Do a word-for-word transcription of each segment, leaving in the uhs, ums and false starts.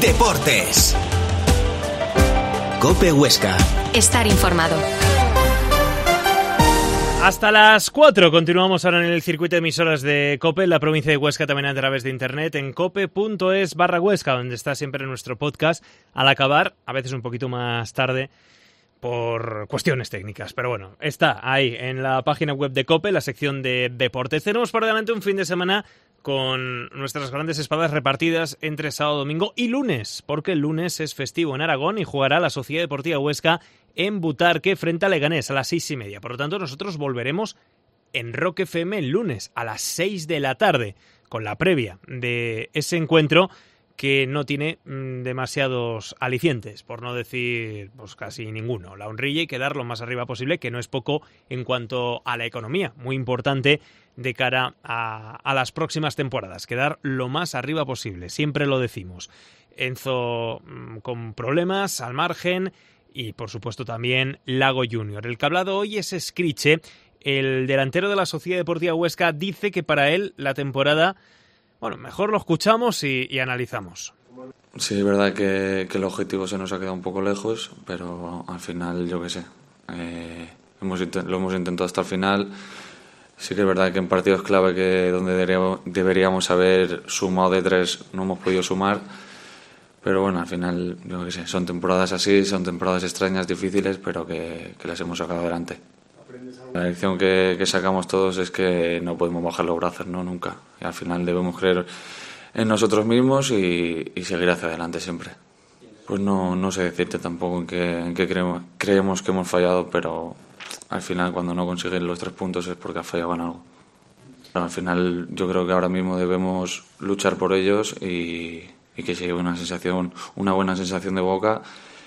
Deportes. COPE Huesca. Estar informado. Hasta las cuatro continuamos ahora en el circuito de emisoras de COPE en la provincia de Huesca, también a través de internet en cope.es barra Huesca, donde está siempre nuestro podcast al acabar, a veces un poquito más tarde por cuestiones técnicas, pero bueno, está ahí en la página web de COPE, la sección de deportes. Tenemos por delante un fin de semana con nuestras grandes espadas repartidas entre sábado, domingo y lunes, porque el lunes es festivo en Aragón y jugará la Sociedad Deportiva Huesca en Butarque frente a Leganés a las seis y media. Por lo tanto, nosotros volveremos en Rock F M el lunes a las seis de la tarde con la previa de ese encuentro que no tiene mmm, demasiados alicientes, por no decir pues casi ninguno. La honrilla y quedar lo más arriba posible, que no es poco en cuanto a la economía, muy importante de cara a, a las próximas temporadas, quedar lo más arriba posible, siempre lo decimos. Enzo mmm, con problemas al margen y por supuesto también Lago Junior. El que ha hablado hoy es Escriche, el delantero de la Sociedad Deportiva Huesca, dice que para él la temporada... Bueno, mejor lo escuchamos y, y analizamos. Sí, es verdad que, que el objetivo se nos ha quedado un poco lejos, pero al final, yo qué sé, eh, hemos, lo hemos intentado hasta el final. Sí que es verdad que en partidos clave que donde deberíamos, deberíamos haber sumado de tres no hemos podido sumar, pero bueno, al final, yo qué sé, son temporadas así, son temporadas extrañas, difíciles, pero que, que las hemos sacado adelante. La lección que, que sacamos todos es que no podemos bajar los brazos, no, nunca. Y al final debemos creer en nosotros mismos y, y seguir hacia adelante siempre. Pues no, no sé decirte tampoco en qué, en qué creemos, creemos que hemos fallado, pero al final cuando no consigues los tres puntos es porque has fallado en algo. Pero al final yo creo que ahora mismo debemos luchar por ellos y, y que llegue una sensación, una buena sensación de boca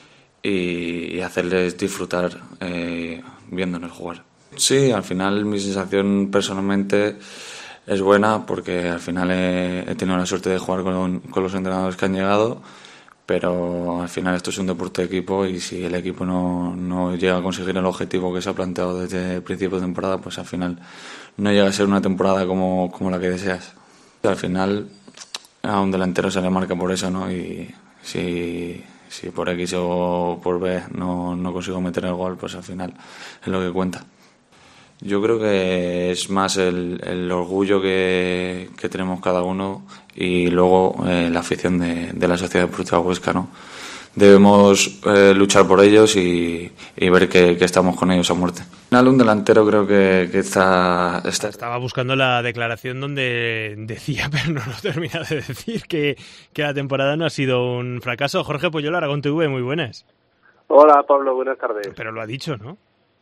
y, y hacerles disfrutar eh, viéndonos jugar. Sí, al final mi sensación personalmente es buena porque al final he, he tenido la suerte de jugar con, con los entrenadores que han llegado, pero al final esto es un deporte de equipo y si el equipo no, no llega a conseguir el objetivo que se ha planteado desde el principio de temporada, pues al final no llega a ser una temporada como, como la que deseas. Al final a un delantero se le marca por eso, ¿no? Y si, si por X o por B no, no consigo meter el gol, pues al final es lo que cuenta. Yo creo que es más el, el orgullo que, que tenemos cada uno y luego eh, la afición de, de la Sociedad Deportiva Huesca, ¿no? Debemos eh, luchar por ellos y, y ver que, que estamos con ellos a muerte. Al final un delantero creo que, que está, está... Estaba buscando la declaración donde decía, pero no lo termina de decir, que, que la temporada no ha sido un fracaso. Jorge Poyola, Aragón T V, muy buenas. Hola Pablo, buenas tardes. Pero lo ha dicho, ¿no?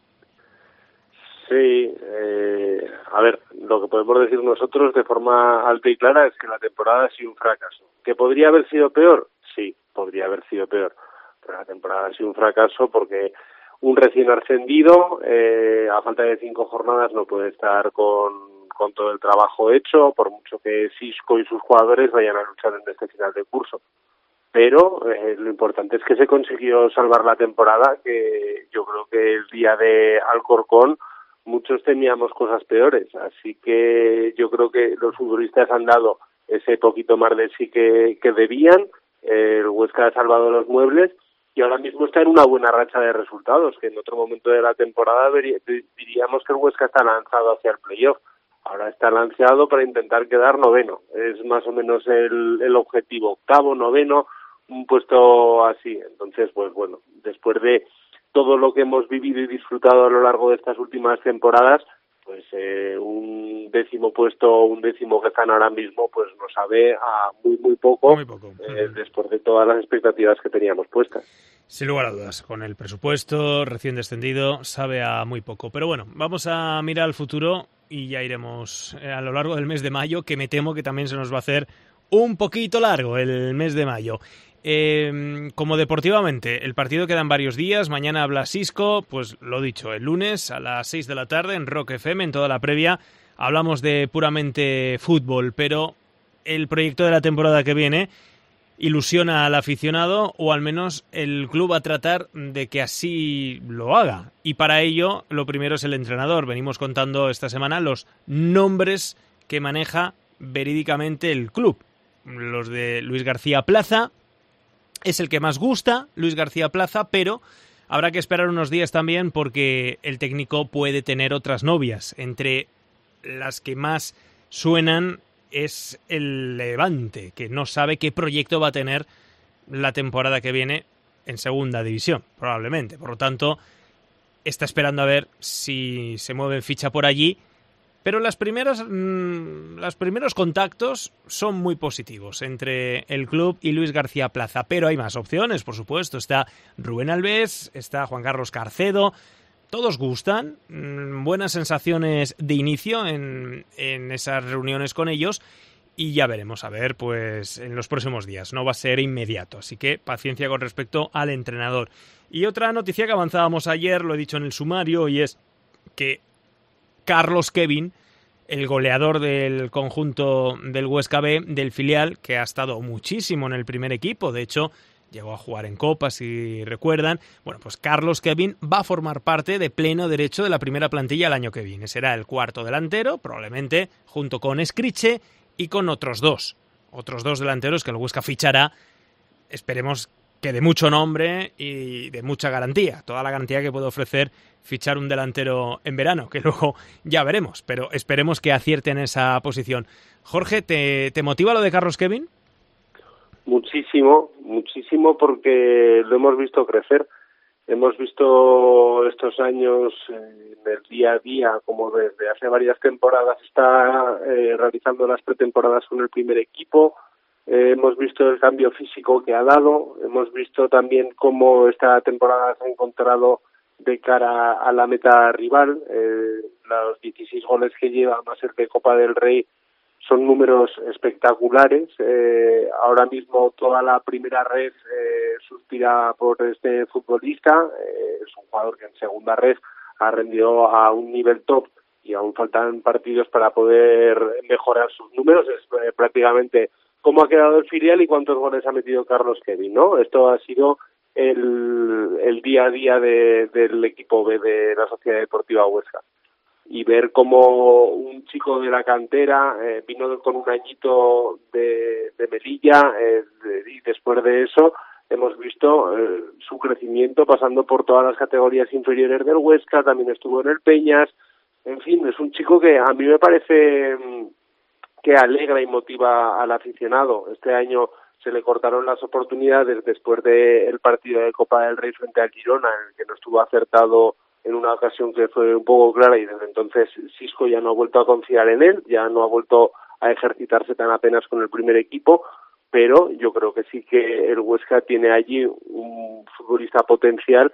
Sí, eh, a ver, lo que podemos decir nosotros de forma alta y clara es que la temporada ha sido un fracaso. ¿Que podría haber sido peor? Sí, podría haber sido peor. Pero la temporada ha sido un fracaso porque un recién ascendido, eh, a falta de cinco jornadas, no puede estar con, con todo el trabajo hecho, por mucho que Xisco y sus jugadores vayan a luchar en este final de curso. Pero eh, lo importante es que se consiguió salvar la temporada, que yo creo que el día de Alcorcón muchos temíamos cosas peores, así que yo creo que los futbolistas han dado ese poquito más de sí que, que debían, eh, el Huesca ha salvado los muebles y ahora mismo está en una buena racha de resultados, que en otro momento de la temporada vería, diríamos que el Huesca está lanzado hacia el playoff, ahora está lanzado para intentar quedar noveno, es más o menos el, el objetivo, octavo, noveno, un puesto así, entonces pues bueno, después de todo lo que hemos vivido y disfrutado a lo largo de estas últimas temporadas, pues eh, un décimo puesto, un décimo que están ahora mismo, pues nos sabe a muy, muy poco, muy poco. Eh, después de todas las expectativas que teníamos puestas. Sin lugar a dudas, con el presupuesto recién descendido, sabe a muy poco. Pero bueno, vamos a mirar al futuro y ya iremos eh, a lo largo del mes de mayo, que me temo que también se nos va a hacer un poquito largo el mes de mayo. Eh, como deportivamente, el partido queda en varios días. Mañana habla Xisco, pues lo dicho, el lunes a las seis de la tarde en Rock F M, en toda la previa. Hablamos de puramente fútbol, pero el proyecto de la temporada que viene ilusiona al aficionado, o al menos el club va a tratar de que así lo haga. Y para ello, lo primero es el entrenador. Venimos contando esta semana los nombres que maneja verídicamente el club. Los de Luis García Plaza, es el que más gusta, Luis García Plaza, pero habrá que esperar unos días también porque el técnico puede tener otras novias. Entre las que más suenan es el Levante, que no sabe qué proyecto va a tener la temporada que viene en segunda división, probablemente. Por lo tanto, está esperando a ver si se mueve ficha por allí. Pero las primeras, mmm, los primeros contactos son muy positivos entre el club y Luis García Plaza. Pero hay más opciones, por supuesto. Está Rubén Alves, está Juan Carlos Carcedo. Todos gustan, mmm, buenas sensaciones de inicio en, en esas reuniones con ellos. Y ya veremos, a ver, pues en los próximos días. No va a ser inmediato, así que paciencia con respecto al entrenador. Y otra noticia que avanzábamos ayer, lo he dicho en el sumario, y es que Carlos Kevin, el goleador del conjunto del Huesca B, del filial, que ha estado muchísimo en el primer equipo, de hecho llegó a jugar en Copa, si recuerdan. Bueno, pues Carlos Kevin va a formar parte de pleno derecho de la primera plantilla el año que viene. Será el cuarto delantero, probablemente junto con Escriche y con otros dos. Otros dos delanteros que el Huesca fichará, esperemos que de mucho nombre y de mucha garantía. Toda la garantía que puede ofrecer fichar un delantero en verano, que luego ya veremos, pero esperemos que acierte en esa posición. Jorge, ¿te, te motiva lo de Carlos Kevin? Muchísimo, muchísimo, porque lo hemos visto crecer. Hemos visto estos años eh, en el día a día, como desde hace varias temporadas está eh, realizando las pretemporadas con el primer equipo. Eh, hemos visto el cambio físico que ha dado. Hemos visto también cómo esta temporada se ha encontrado de cara a la meta rival. Eh, los dieciséis goles que lleva, más el de Copa del Rey, son números espectaculares. Eh, ahora mismo toda la primera red eh, suspira por este futbolista. Eh, es un jugador que en segunda red ha rendido a un nivel top y aún faltan partidos para poder mejorar sus números. Es eh, prácticamente cómo ha quedado el filial y cuántos goles ha metido Carlos Kevin, ¿no? Esto ha sido el, el día a día de, del equipo B de la Sociedad Deportiva Huesca. Y ver cómo un chico de la cantera eh, vino con un añito de, de Melilla eh, de, y después de eso hemos visto eh, su crecimiento pasando por todas las categorías inferiores del Huesca, también estuvo en el Peñas. En fin, es un chico que a mí me parece que alegra y motiva al aficionado. Este año se le cortaron las oportunidades después del partido de Copa del Rey frente al Girona, en el que no estuvo acertado en una ocasión que fue un poco clara, y desde entonces Xisco ya no ha vuelto a confiar en él, ya no ha vuelto a ejercitarse tan apenas con el primer equipo, pero yo creo que sí que el Huesca tiene allí un futbolista potencial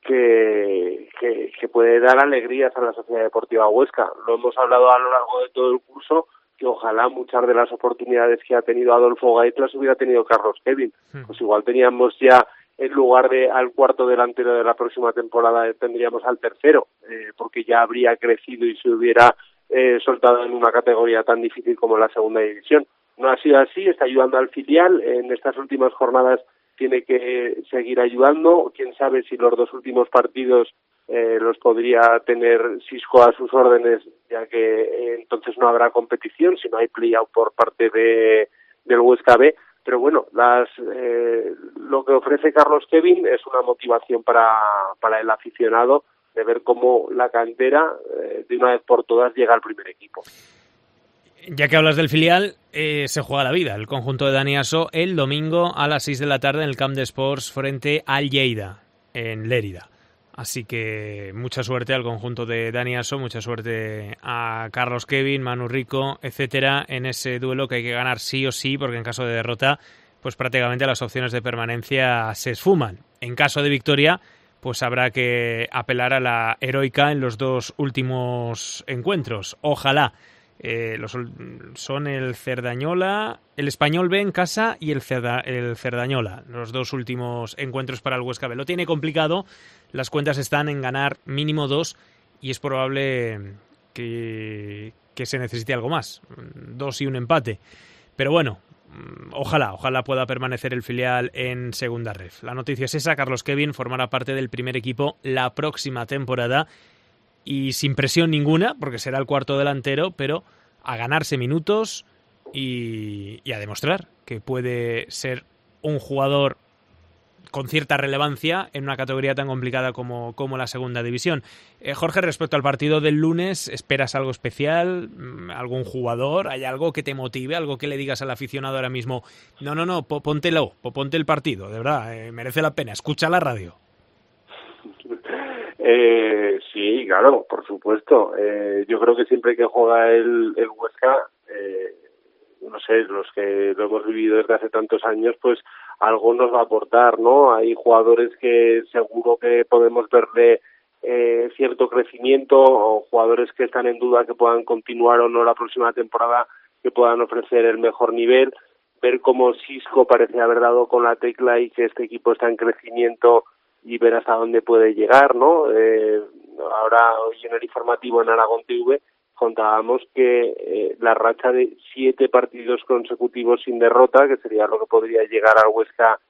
que, que, que puede dar alegrías a la Sociedad Deportiva Huesca. Lo hemos hablado a lo largo de todo el curso, que ojalá muchas de las oportunidades que ha tenido Adolfo Gaete las hubiera tenido Carlos Kevin. Pues igual teníamos ya, en lugar de al cuarto delantero de la próxima temporada, tendríamos al tercero, eh, porque ya habría crecido y se hubiera eh, soltado en una categoría tan difícil como la segunda división. No ha sido así, está ayudando al filial. En estas últimas jornadas tiene que seguir ayudando. Quién sabe si los dos últimos partidos eh, los podría tener Xisco a sus órdenes, ya que eh, entonces no habrá competición, si no hay play-out por parte de del Huesca B. Pero bueno, las, eh, lo que ofrece Carlos Kevin es una motivación para, para el aficionado de ver cómo la cantera eh, de una vez por todas llega al primer equipo. Ya que hablas del filial, eh, se juega la vida. El conjunto de Dani Aso el domingo a las seis de la tarde en el Camp de Sports frente al Lleida, en Lérida. Así que mucha suerte al conjunto de Dani Aso, mucha suerte a Carlos Kevin, Manu Rico, etcétera, en ese duelo que hay que ganar sí o sí, porque en caso de derrota, pues prácticamente las opciones de permanencia se esfuman. En caso de victoria, pues habrá que apelar a la heroica en los dos últimos encuentros. Ojalá. Eh, los, son el Cerdañola, el Español B en casa y el, Cerda, el Cerdañola, los dos últimos encuentros para el Huesca B. Lo tiene complicado, las cuentas están en ganar mínimo dos y es probable que, que se necesite algo más, dos y un empate. Pero bueno, ojalá, ojalá pueda permanecer el filial en segunda ref. La noticia es esa, Carlos Kevin formará parte del primer equipo la próxima temporada. Y sin presión ninguna, porque será el cuarto delantero, pero a ganarse minutos y, y a demostrar que puede ser un jugador con cierta relevancia en una categoría tan complicada como, como la segunda división. Eh, Jorge, respecto al partido del lunes, ¿esperas algo especial? ¿Algún jugador? ¿Hay algo que te motive? ¿Algo que le digas al aficionado ahora mismo? No, no, no, póntelo, ponte el partido, de verdad, eh, merece la pena, escucha la radio. Eh, sí, claro, por supuesto. Eh, yo creo que siempre que juega el, el Huesca, eh, no sé, los que lo hemos vivido desde hace tantos años, pues algo nos va a aportar, ¿no? Hay jugadores que seguro que podemos verle eh, cierto crecimiento, o jugadores que están en duda que puedan continuar o no la próxima temporada, que puedan ofrecer el mejor nivel. Ver cómo Xisco parece haber dado con la tecla y que este equipo está en crecimiento, y ver hasta dónde puede llegar, ¿no? Eh, ahora, hoy en el informativo en Aragón T V contábamos que eh, la racha de siete partidos consecutivos sin derrota, que sería lo que podría llegar al Huesca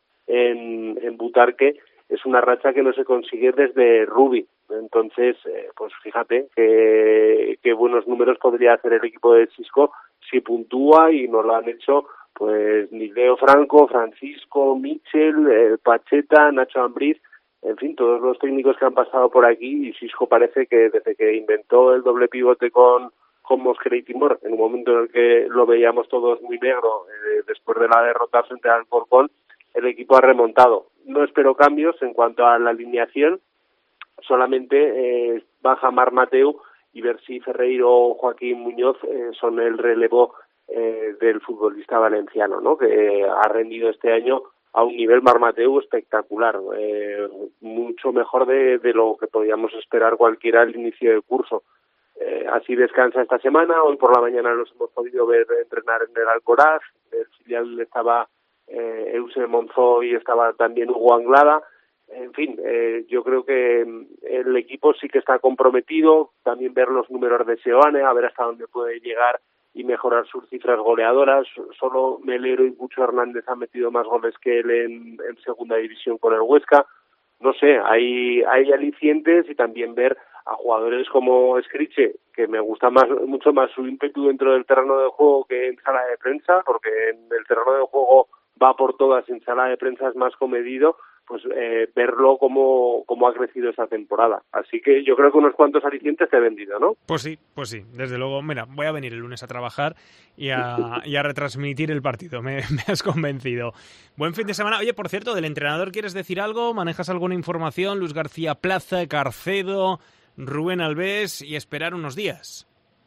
en, en Butarque, es una racha que no se consigue desde Rubi. Entonces, eh, pues fíjate que, que buenos números podría hacer el equipo de Xisco si puntúa, y nos lo han hecho pues Leo Franco, Francisco, Michel, eh, Pacheta, Nacho Ambriz, en fin, todos los técnicos que han pasado por aquí, y Xisco parece que desde que inventó el doble pivote con, con Mosquera y Timor, en un momento en el que lo veíamos todos muy negro, eh, después de la derrota frente al Alcorcón, el equipo ha remontado. No espero cambios en cuanto a la alineación, solamente eh, baja Marc Mateu, y ver si Ferreiro o Joaquín Muñoz eh, son el relevo eh, del futbolista valenciano, ¿no? Que ha rendido este año a un nivel Marc Mateu espectacular, eh, mucho mejor de, de lo que podíamos esperar cualquiera al inicio del curso. Eh, así descansa esta semana. Hoy por la mañana los hemos podido ver entrenar en el Alcoraz, el filial estaba eh, Euse Monzó y estaba también Hugo Anglada. En fin, eh, yo creo que el equipo sí que está comprometido. También ver los números de Seoane, a ver hasta dónde puede llegar y mejorar sus cifras goleadoras. Solo Melero y Pucho Hernández han metido más goles que él en, en segunda división con el Huesca. No sé, hay, hay alicientes, y también ver a jugadores como Scriche, que me gusta más mucho más su ímpetu dentro del terreno de juego que en sala de prensa, porque en el terreno de juego va por todas, en sala de prensa es más comedido. Pues eh, verlo cómo, cómo ha crecido esa temporada. Así que yo creo que unos cuantos alicientes te he vendido, ¿no? Pues sí, pues sí, desde luego. Mira, voy a venir el lunes a trabajar y a, y a retransmitir el partido, me, me has convencido. Buen fin de semana. Oye, por cierto, ¿del entrenador quieres decir algo? ¿Manejas alguna información? Luis García Plaza, Carcedo, Rubén Alves, y esperar unos días.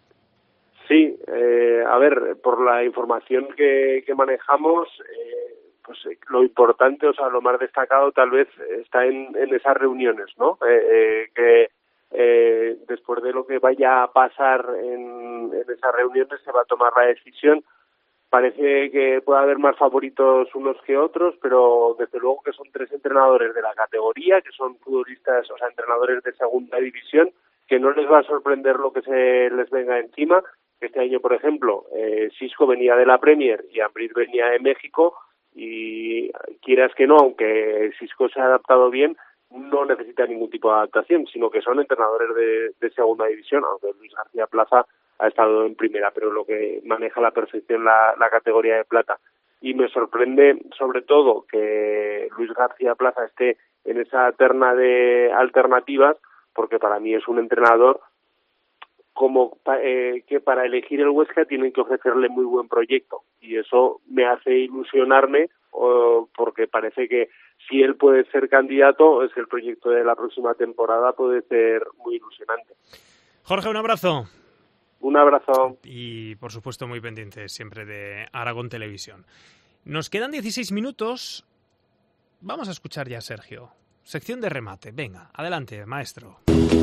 Sí, eh, a ver, por la información que, que manejamos... Eh, pues lo importante, o sea, lo más destacado tal vez está en, en esas reuniones, ¿no? Eh, eh, que eh, después de lo que vaya a pasar en, en esas reuniones se va a tomar la decisión. Parece que puede haber más favoritos unos que otros, pero desde luego que son tres entrenadores de la categoría, que son futbolistas, o sea, entrenadores de segunda división, que no les va a sorprender lo que se les venga encima. Este año, por ejemplo, eh, Xisco venía de la Premier y Ambriz venía de México, y quieras que no, aunque Xisco se ha adaptado bien, no necesita ningún tipo de adaptación, sino que son entrenadores de, de segunda división, aunque Luis García Plaza ha estado en primera, pero lo que maneja a la perfección la, la categoría de plata. Y me sorprende sobre todo que Luis García Plaza esté en esa terna de alternativas, porque para mí es un entrenador como eh, que para elegir el Huesca tienen que ofrecerle muy buen proyecto, y eso me hace ilusionarme, oh, porque parece que si él puede ser candidato, es que el proyecto de la próxima temporada puede ser muy ilusionante. Jorge, un abrazo. Un abrazo. Y por supuesto muy pendientes siempre de Aragón Televisión. Nos quedan dieciséis minutos. Vamos a escuchar ya a Sergio. Sección de remate. Venga, adelante, maestro.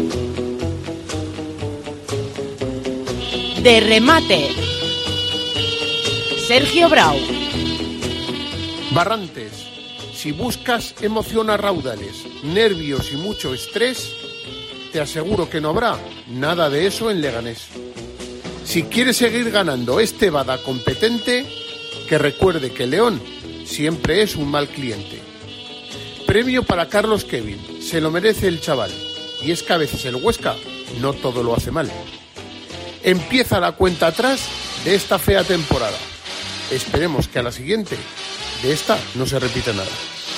De remate, Sergio Brau. Barrantes, si buscas emoción a raudales, nervios y mucho estrés, te aseguro que no habrá nada de eso en Leganés. Si quieres seguir ganando este bada competente, que recuerde que León siempre es un mal cliente. Premio para Carlos Kevin, se lo merece el chaval, y es que a veces el Huesca no todo lo hace mal. Empieza la cuenta atrás de esta fea temporada. Esperemos que a la siguiente de esta no se repita nada.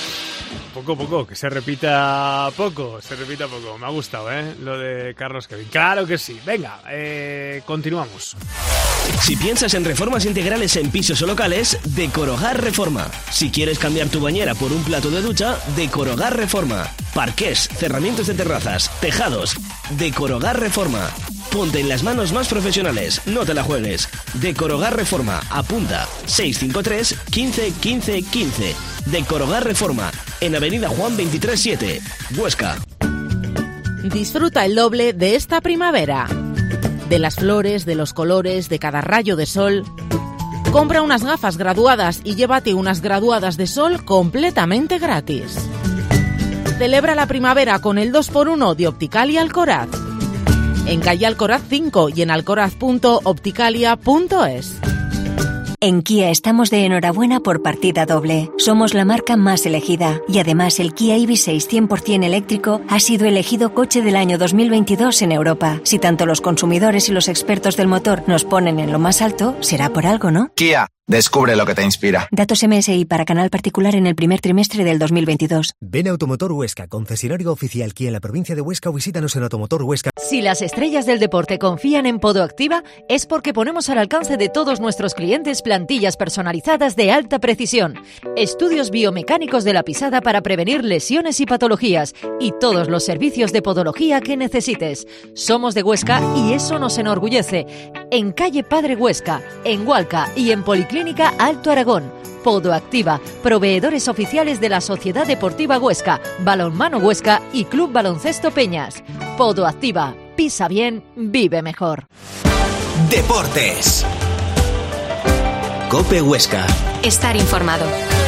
Poco, poco, que se repita poco, se repita poco. Me ha gustado, ¿eh? Lo de Carlos Kevin. Claro que sí. Venga, eh, continuamos. Si piensas en reformas integrales en pisos o locales, Decorogar Reforma. Si quieres cambiar tu bañera por un plato de ducha, Decorogar Reforma. Parqués, cerramientos de terrazas, tejados. Decorogar Reforma. Ponte en las manos más profesionales, no te la juegues. Decorogar Reforma, apunta seis cinco tres, quince, quince, quince. Decorogar Reforma, en Avenida Juan veintitrés siete, Huesca. Disfruta el doble de esta primavera. De las flores, de los colores, de cada rayo de sol. Compra unas gafas graduadas y llévate unas graduadas de sol completamente gratis. Celebra la primavera con el dos por uno de Opticalia Alcoraz. En calle Alcoraz cinco y en alcoraz punto opticalia punto es. En Kia estamos de enhorabuena por partida doble. Somos la marca más elegida y además el Kia E V seis cien por ciento eléctrico ha sido elegido coche del año dos mil veintidós en Europa. Si tanto los consumidores y los expertos del motor nos ponen en lo más alto, será por algo, ¿no? Kia, descubre lo que te inspira. Datos M S I para canal particular en el primer trimestre del dos mil veintidós. Ven a Automotor Huesca, concesionario oficial Kia en la provincia de Huesca, o visítanos en Automotor Huesca. Si las estrellas del deporte confían en Podoactiva, es porque ponemos al alcance de todos nuestros clientes plantillas personalizadas de alta precisión, estudios biomecánicos de la pisada para prevenir lesiones y patologías y todos los servicios de podología que necesites. Somos de Huesca y eso nos enorgullece. En calle Padre Huesca, en Hualca y en Policlínica Alto Aragón. Podoactiva, proveedores oficiales de la Sociedad Deportiva Huesca, Balonmano Huesca y Club Baloncesto Peñas. Podoactiva, pisa bien, vive mejor. Deportes. COPE Huesca. Estar informado.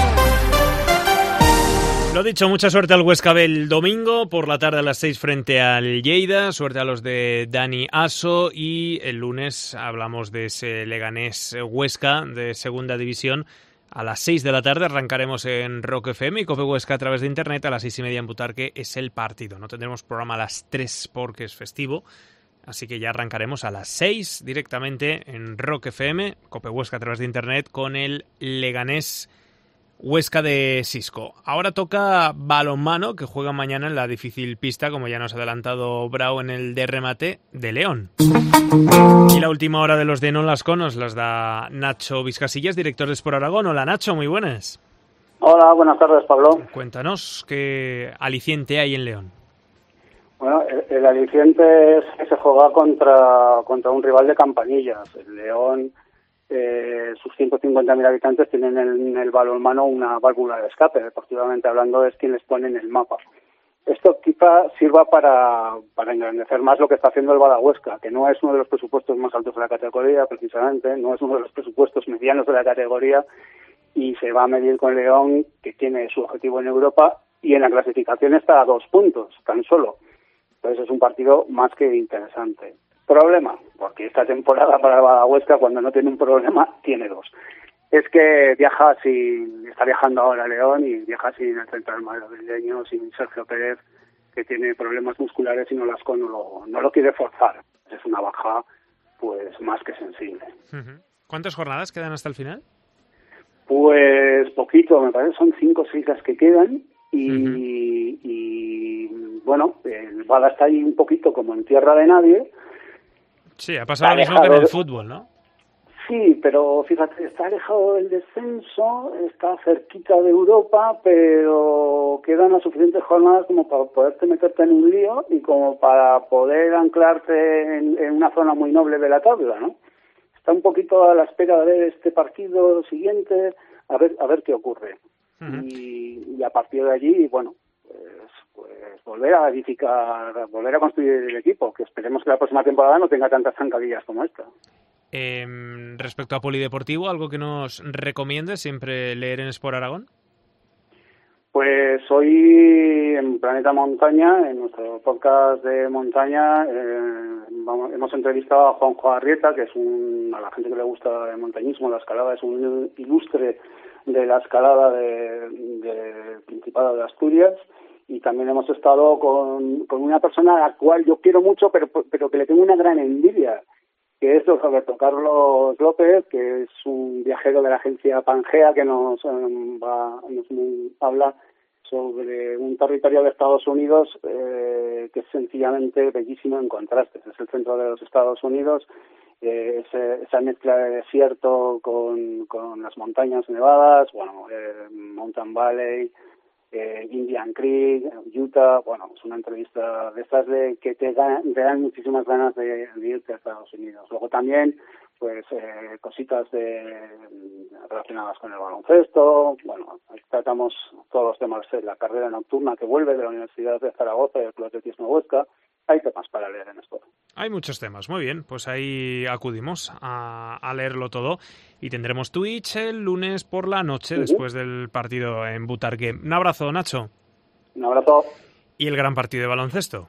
Lo dicho, mucha suerte al Huesca B el domingo por la tarde a las seis frente al Lleida. Suerte a los de Dani Aso. Y el lunes hablamos de ese Leganés Huesca de segunda división. A las seis de la tarde arrancaremos en Rock F M y COPE Huesca a través de internet. A las seis y media en Butarque es el partido. No tendremos programa a las tres porque es festivo. Así que ya arrancaremos a las seis directamente en Rock F M, COPE Huesca a través de internet, con el Leganés Huesca de Sisco. Ahora toca balonmano, que juega mañana en la difícil pista, como ya nos ha adelantado Brau en el de remate, de León. Y la última hora de los de Non Las Conos las da Nacho Vizcasillas, director de Sport Aragón. Hola Nacho, muy buenas. Hola, buenas tardes, Pablo. Cuéntanos qué aliciente hay en León. Bueno, el, el aliciente es que se juega contra, contra un rival de campanillas. El León, eh, sus ciento cincuenta mil habitantes tienen en el balonmano una válvula de escape. Deportivamente hablando, es quien les pone en el mapa. Esto quizá sirva para, para engrandecer más lo que está haciendo el Badahuesca, que no es uno de los presupuestos más altos de la categoría, precisamente, no es uno de los presupuestos medianos de la categoría, y se va a medir con León, que tiene su objetivo en Europa, y en la clasificación está a dos puntos, tan solo. Entonces es un partido más que interesante. Problema, porque esta temporada para el Badahuesca, cuando no tiene un problema, tiene dos. Es que viaja sin, está viajando ahora a León y viaja sin el central madrileño, sin Sergio Pérez, que tiene problemas musculares y Nolasco no lo, no lo quiere forzar. Es una baja pues más que sensible. Uh-huh. ¿Cuántas jornadas quedan hasta el final? Pues poquito, me parece son cinco o seis las que quedan y, uh-huh. y bueno, el Bada está ahí un poquito como en tierra de nadie. Sí, ha pasado lo mismo que en el fútbol, ¿no? Sí, pero fíjate, está alejado del descenso, está cerquita de Europa, pero quedan las suficientes jornadas como para poderte meterte en un lío y como para poder anclarte en, en una zona muy noble de la tabla, ¿no? Está un poquito a la espera de ver este partido siguiente, a ver a ver qué ocurre. Uh-huh. Y, y a partir de allí, bueno, pues, pues volver a edificar, volver a construir el equipo, que esperemos que la próxima temporada no tenga tantas zancadillas como esta. Eh, respecto a Polideportivo, ¿algo que nos recomiendes siempre leer en Sport Aragón? Pues hoy en Planeta Montaña, en nuestro podcast de montaña, eh, vamos, hemos entrevistado a Juanjo Arrieta, que es un, a la gente que le gusta el montañismo, la escalada, es un ilustre de la escalada del de Principado de Asturias, y también hemos estado con, con una persona a la cual yo quiero mucho, pero, pero que le tengo una gran envidia, que es Roberto Carlos López, que es un viajero de la agencia Pangea, que nos, um, va, nos habla sobre un territorio de Estados Unidos eh, que es sencillamente bellísimo en contrastes. Es el centro de los Estados Unidos, eh, ese, esa mezcla de desierto con, con las montañas nevadas, bueno, eh, Mountain Valley, eh, Indian Creek, Utah. Bueno, es una entrevista de estas de que te, da, te dan muchísimas ganas de, de irte a Estados Unidos. Luego también pues eh, cositas de, relacionadas con el baloncesto. Bueno, tratamos todos los temas de la carrera nocturna que vuelve de la Universidad de Zaragoza y el Club Atletismo Huesca. Hay temas para leer en esto. Hay muchos temas, muy bien, pues ahí acudimos a, a leerlo todo y tendremos Twitch el lunes por la noche, uh-huh, después del partido en Butarque. Un abrazo, Nacho. Un abrazo. Y el gran partido de baloncesto.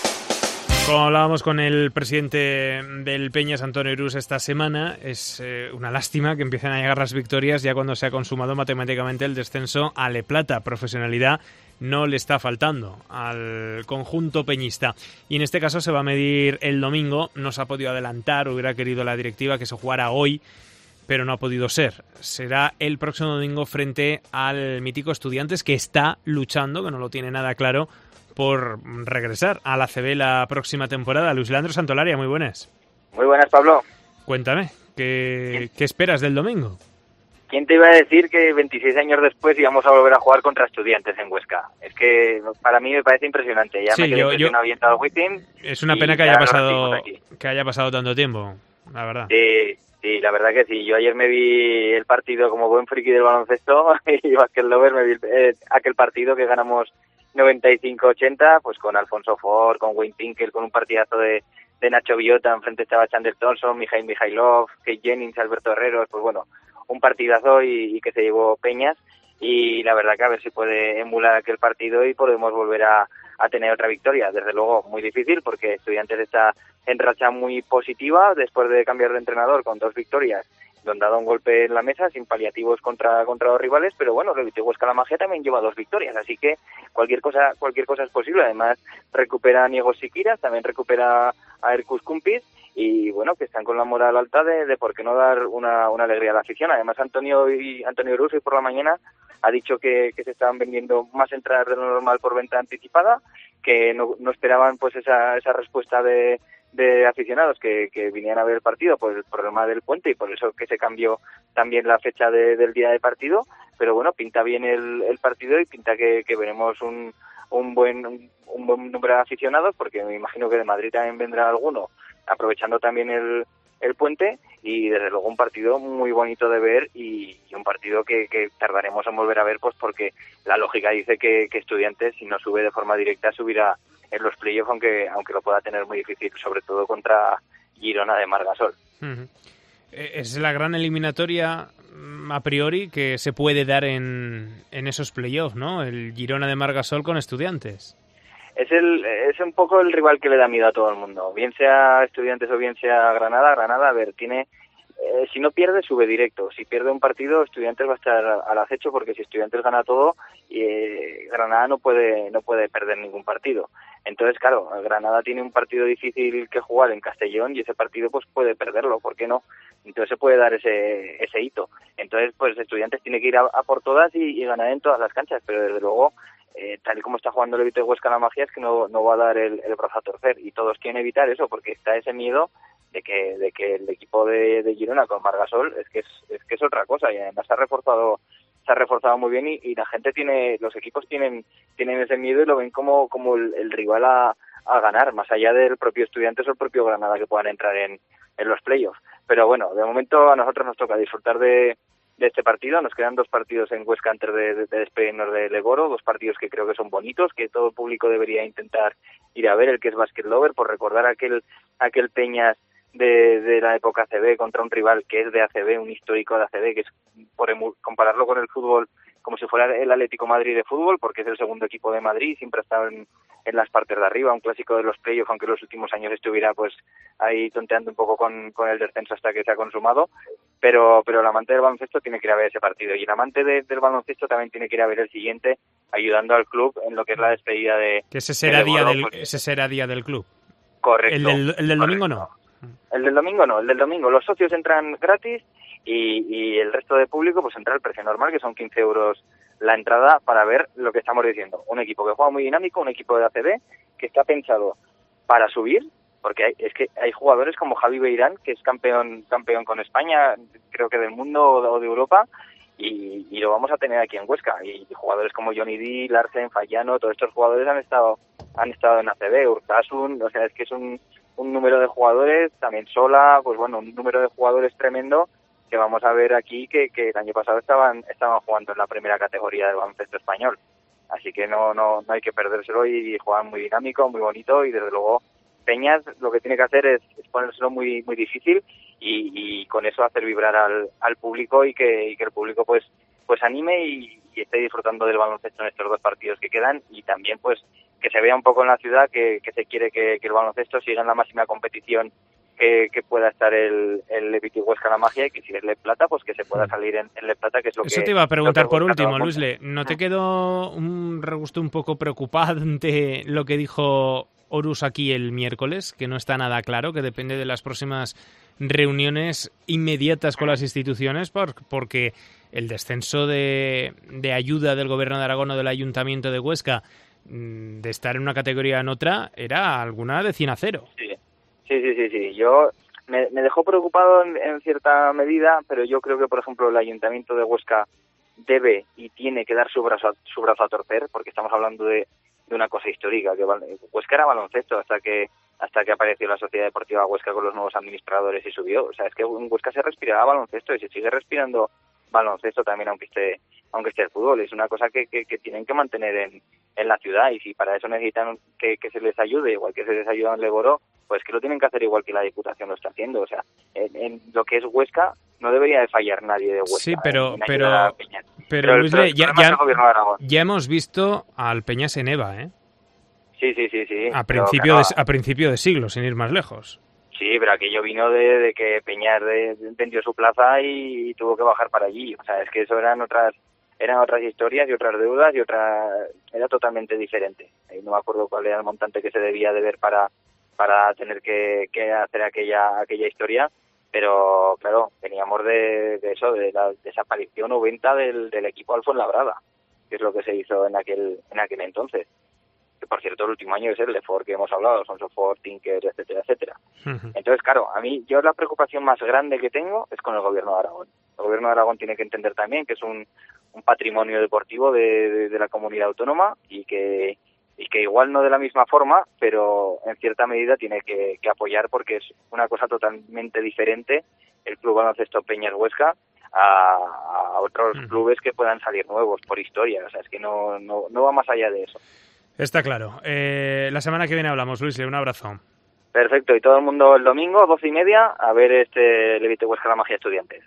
Como hablábamos con el presidente del Peñas, Antonio Irus, esta semana, es eh, una lástima que empiecen a llegar las victorias ya cuando se ha consumado matemáticamente el descenso a Le Plata. Profesionalidad no le está faltando al conjunto peñista. Y en este caso se va a medir el domingo. No se ha podido adelantar, hubiera querido la directiva que se jugara hoy, pero no ha podido ser. Será el próximo domingo frente al mítico Estudiantes, que está luchando, que no lo tiene nada claro, por regresar a la A C B la próxima temporada. Luis Leandro Santolaria, muy buenas. Muy buenas, Pablo. Cuéntame, ¿qué, ¿qué esperas del domingo? ¿Quién te iba a decir que veintiséis años después íbamos a volver a jugar contra Estudiantes en Huesca? Es que para mí me parece impresionante. Ya sí, me quedé yo, impresionado yo, viendo al Wizzing. Es una pena que haya pasado que haya pasado tanto tiempo, la verdad. Sí, sí, la verdad que sí. Yo ayer me vi el partido como buen friki del baloncesto y Basket Lover me vi eh, aquel partido que ganamos noventa y cinco ochenta, pues con Alfonso Ford, con Wayne Pinkel, con un partidazo de, de Nacho Villota, enfrente estaba Chandler Thompson, Mijail Mijailov, Kate Jennings, Alberto Herreros, pues bueno, un partidazo y, y que se llevó Peñas, y la verdad que a ver si puede emular aquel partido y podemos volver a, a tener otra victoria. Desde luego muy difícil porque Estudiantes está en racha muy positiva después de cambiar de entrenador con dos victorias, donde ha dado un golpe en la mesa sin paliativos contra contra los rivales, pero bueno, el Huesca La Magia también lleva dos victorias, así que cualquier cosa cualquier cosa es posible. Además recupera a Niego Siquiras, también recupera a Ercus Kumpis, y bueno, que están con la moral alta de, de por qué no dar una, una alegría a la afición. Además Antonio y Antonio Russo hoy por la mañana ha dicho que, que se estaban vendiendo más entradas de lo normal por venta anticipada, que no, no esperaban pues esa esa respuesta de de aficionados que, que vinieran a ver el partido por el problema del puente, y por eso que se cambió también la fecha de, del día de partido. Pero bueno, pinta bien el, el partido y pinta que, que veremos un, un buen un, un buen número de aficionados, porque me imagino que de Madrid también vendrá alguno, aprovechando también el, el puente, y desde luego un partido muy bonito de ver y, y un partido que, que tardaremos en volver a ver, pues porque la lógica dice que, que Estudiantes, si no sube de forma directa, subirá en los playoffs, aunque aunque lo pueda tener muy difícil, sobre todo contra Girona de Margasol. Uh-huh. Es la gran eliminatoria a priori que se puede dar en, en esos playoffs, ¿no? El Girona de Margasol con Estudiantes. Es el es un poco el rival que le da miedo a todo el mundo, bien sea Estudiantes o bien sea Granada. Granada, a ver, tiene... Eh, si no pierde, sube directo. Si pierde un partido, Estudiantes va a estar al acecho, porque si Estudiantes gana todo, eh, Granada no puede no puede perder ningún partido. Entonces, claro, Granada tiene un partido difícil que jugar en Castellón, y ese partido pues puede perderlo, ¿por qué no? Entonces se puede dar ese ese hito. Entonces, pues Estudiantes tiene que ir a, a por todas y, y ganar en todas las canchas, pero desde luego, eh, tal y como está jugando el Víctor Huesca La Magia, es que no, no va a dar el, el brazo a torcer, y todos quieren evitar eso, porque está ese miedo de que de que el equipo de, de Girona con Margasol es que es, es que es otra cosa, y además se ha reforzado se ha reforzado muy bien, y, y la gente tiene, los equipos tienen tienen ese miedo y lo ven como como el, el rival a, a ganar, más allá del propio Estudiantes o el propio Granada que puedan entrar en, en los playoffs. Pero bueno, de momento a nosotros nos toca disfrutar de, de este partido. Nos quedan dos partidos en Huesca antes de, de, de despedirnos de Leboro, dos partidos que creo que son bonitos, que todo el público debería intentar ir a ver, el que es Basket Lover, por recordar aquel aquel Peñas de, de la época A C B contra un rival que es de A C B, un histórico de A C B, que es por compararlo con el fútbol como si fuera el Atlético Madrid de fútbol, porque es el segundo equipo de Madrid, siempre ha estado en, en las partes de arriba, un clásico de los playoffs, aunque en los últimos años estuviera pues ahí tonteando un poco con, con el descenso hasta que se ha consumado, pero pero el amante del baloncesto tiene que ir a ver ese partido, y el amante de, del baloncesto también tiene que ir a ver el siguiente, ayudando al club en lo que es la despedida de... Que ese será, de día, Leboro, del, pues, ese será día del club. Correcto. El del, el del domingo no. el del domingo no, el del domingo los socios entran gratis y, y el resto de público pues entra el precio normal, que son quince euros la entrada, para ver lo que estamos diciendo. Un equipo que juega muy dinámico, un equipo de A C B que está pensado para subir, porque hay, es que hay jugadores como Javi Beirán, que es campeón campeón con España, creo que del mundo o de Europa, y, y lo vamos a tener aquí en Huesca. Y jugadores como Johnny D, Larsen, Fallano, todos estos jugadores han estado han estado en A C B, Urtasun, o sea, es que es un, un número de jugadores, también Sola, pues bueno, un número de jugadores tremendo que vamos a ver aquí que, que el año pasado estaban estaban jugando en la primera categoría del baloncesto español. Así que no no no hay que perdérselo y juegan muy dinámico, muy bonito, y desde luego Peñas lo que tiene que hacer es, es ponérselo muy muy difícil y, y con eso hacer vibrar al, al público y que, y que el público pues pues anime y, y esté disfrutando del baloncesto en estos dos partidos que quedan, y también pues que se vea un poco en la ciudad que, que se quiere que, que el baloncesto siga en la máxima competición que, que pueda estar el, el Leviti Huesca La Magia, y que si es Le Plata, pues que se pueda salir en, en Le Plata, que es lo Eso que... te iba a preguntar por último, Luis Luisle. ¿No te quedó un regusto un poco preocupante lo que dijo Horus aquí el miércoles? Que no está nada claro, que depende de las próximas reuniones inmediatas con las instituciones, por, porque el descenso de, de ayuda del Gobierno de Aragón o del Ayuntamiento de Huesca, de estar en una categoría en otra, era alguna decina cero. Sí, sí, sí, sí. sí. Yo me, me dejó preocupado en, en cierta medida, pero yo creo que, por ejemplo, el Ayuntamiento de Huesca debe y tiene que dar su brazo a, su brazo a torcer, porque estamos hablando de, de una cosa histórica, que Huesca era baloncesto hasta que hasta que apareció la Sociedad Deportiva Huesca con los nuevos administradores y subió. O sea, es que en Huesca se respiraba baloncesto y se sigue respirando baloncesto también, aunque esté aunque esté el fútbol. Es una cosa que, que, que tienen que mantener en, en la ciudad, y si para eso necesitan que, que se les ayude, igual que se les ayuda en Leboro, pues que lo tienen que hacer igual que la Diputación lo está haciendo. O sea, en, en lo que es Huesca no debería de fallar nadie de Huesca. Sí, pero, en pero, pero, pero, Luis, pero, ya, pero ya, ya hemos visto al Peñas en EVA, ¿eh? Sí, sí, sí, sí. A principio, claro, de, a principio de siglo, sin ir más lejos. Sí, pero aquello vino de, de que Peñar de, de, vendió su plaza y, y tuvo que bajar para allí. O sea, es que eso eran otras eran otras historias y otras deudas y otra era totalmente diferente. Y no me acuerdo cuál era el montante que se debía de ver para para tener que, que hacer aquella aquella historia, pero claro, veníamos de, de eso, de la desaparición o venta del, del equipo al Fuenlabrada, que es lo que se hizo en aquel en aquel entonces. Que por cierto el último año es el Lefort que hemos hablado, son Sofort, Tinker, etcétera, etcétera. Uh-huh. Entonces, claro, a mí, yo la preocupación más grande que tengo es con el Gobierno de Aragón. El Gobierno de Aragón tiene que entender también que es un, un patrimonio deportivo de, de, de la comunidad autónoma, y que y que igual no de la misma forma, pero en cierta medida tiene que, que apoyar, porque es una cosa totalmente diferente el Club Baloncesto Peñas Huesca a, a otros uh-huh. clubes que puedan salir nuevos por historia. O sea, es que no, no, no va más allá de eso. Está claro. Eh, la semana que viene hablamos, Luis. Un abrazo. Perfecto. Y todo el mundo el domingo, doce y media, a ver este Levite Huesca La Magia Estudiantes.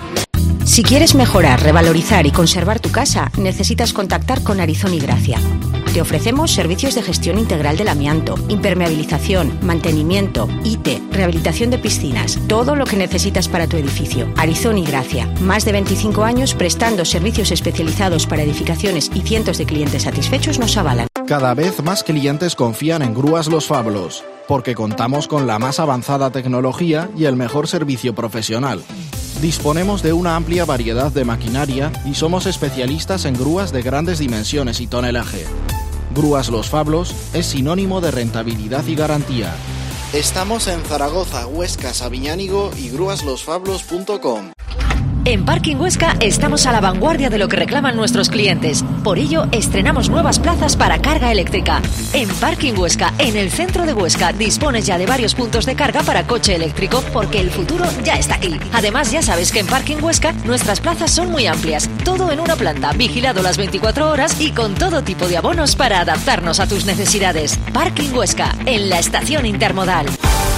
Si quieres mejorar, revalorizar y conservar tu casa, necesitas contactar con Arizón y Gracia. Te ofrecemos servicios de gestión integral del amianto, impermeabilización, mantenimiento, I T, rehabilitación de piscinas, todo lo que necesitas para tu edificio. Arizón y Gracia. Más de veinticinco años prestando servicios especializados para edificaciones, y cientos de clientes satisfechos nos avalan. Cada vez más clientes confían en Grúas Los Fablos, porque contamos con la más avanzada tecnología y el mejor servicio profesional. Disponemos de una amplia variedad de maquinaria y somos especialistas en grúas de grandes dimensiones y tonelaje. Grúas Los Fablos es sinónimo de rentabilidad y garantía. Estamos en Zaragoza, Huesca, Sabiñánigo y grúas los fablos punto com. En Parking Huesca estamos a la vanguardia de lo que reclaman nuestros clientes. Por ello, estrenamos nuevas plazas para carga eléctrica. En Parking Huesca, en el centro de Huesca, dispones ya de varios puntos de carga para coche eléctrico, porque el futuro ya está aquí. Además, ya sabes que en Parking Huesca nuestras plazas son muy amplias. Todo en una planta, vigilado las veinticuatro horas y con todo tipo de abonos para adaptarnos a tus necesidades. Parking Huesca, en la estación intermodal.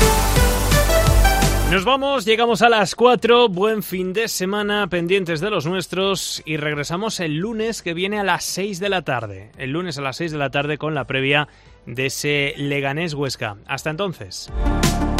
Nos vamos, llegamos a las cuatro, buen fin de semana, pendientes de los nuestros, y regresamos el lunes que viene a las seis de la tarde. El lunes a las seis de la tarde con la previa de ese Leganés Huesca. Hasta entonces.